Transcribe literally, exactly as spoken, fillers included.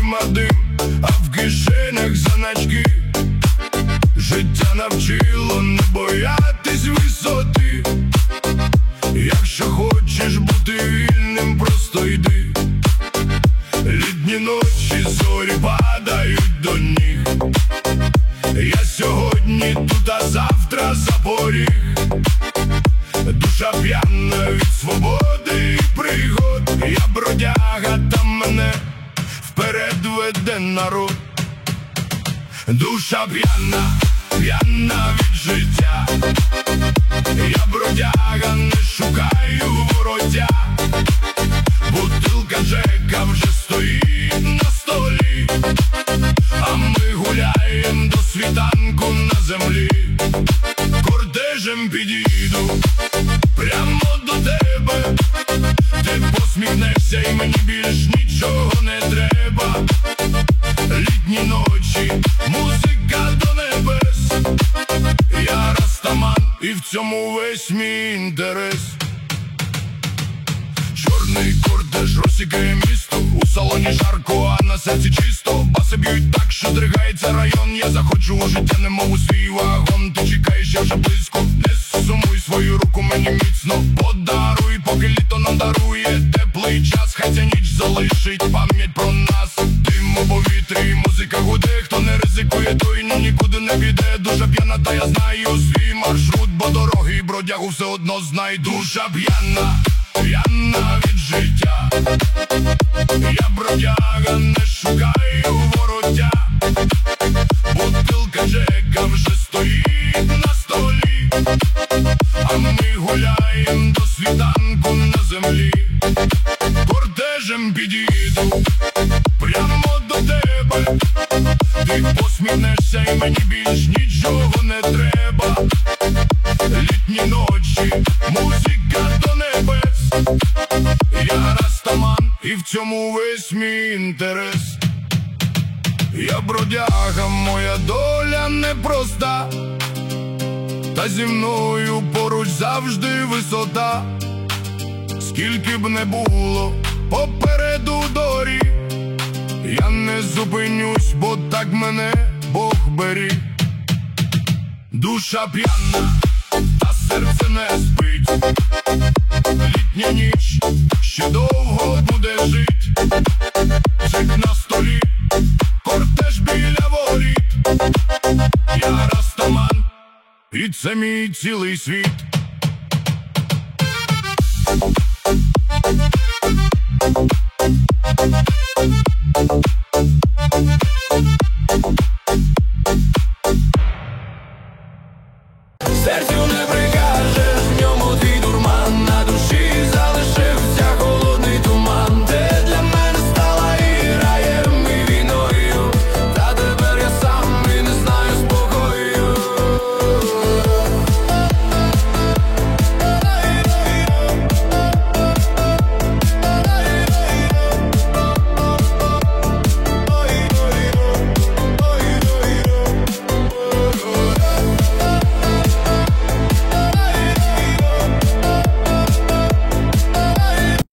очима дим, а в кишенях заначки. Життя навчило не боятись висоти. Якщо хочеш бути вільним, просто йди. Літні ночі, зорі падають до ніг. Я сьогодні тут, а завтра за поріг. Душа п'яна від свободи і пригод. Я бродяга, там мене вперед веде народ. Душа п'яна, п'яна від життя. Я бродяга, не шукаю вороття. Бутилка Джека вже стоїть на столі, а ми гуляєм до світанку на землі. Кортежем підійду прямо до тебе. Ти посміхнешся і мені більш нічого не треба. Літні ночі, музика до небес. Я растаман, і в цьому весь мій інтерес. Чорний кортеж розсікає місто. У салоні жарко, а на серці чисто. Баси б'ють так, що дригається район. Я заходжу у життя, немов у свій вагон. Ти чекаєш, я вже близько. Не сумуй, свою руку мені міцно подаруй, поки літо нам дарує теплий час. Хай ця ніч залишить пам'ять про нас. Дим у повітрі, музика гуде. Хто не ризикує, той ну нікуди не піде. Душа п'яна, та я знаю свій маршрут, бо дороги бродягу все одно знай. Душа п'яна, п'яна від життя. Я бродяга, не шукаю вороття. Бутилка Джека вже стоїть на столі, а ми гуляєм до світанку на землі. Кортежем підійду прямо до тебе. Ти посміхнешся і мені більш нічого не треба. Літні ночі, музика до небес. Я растаман, і в цьому весь мій інтерес. Я бродяга, моя доля непроста, та зі мною поруч завжди висота. Скільки б не було попереду доріг, я не зупинюсь, бо так мене Бог беріг. Душа п'яна, та серце не спить. Літня ніч ще довго буде жить. Жить на столі, кортеж біля воріт. Я растаман, і це мій цілий світ.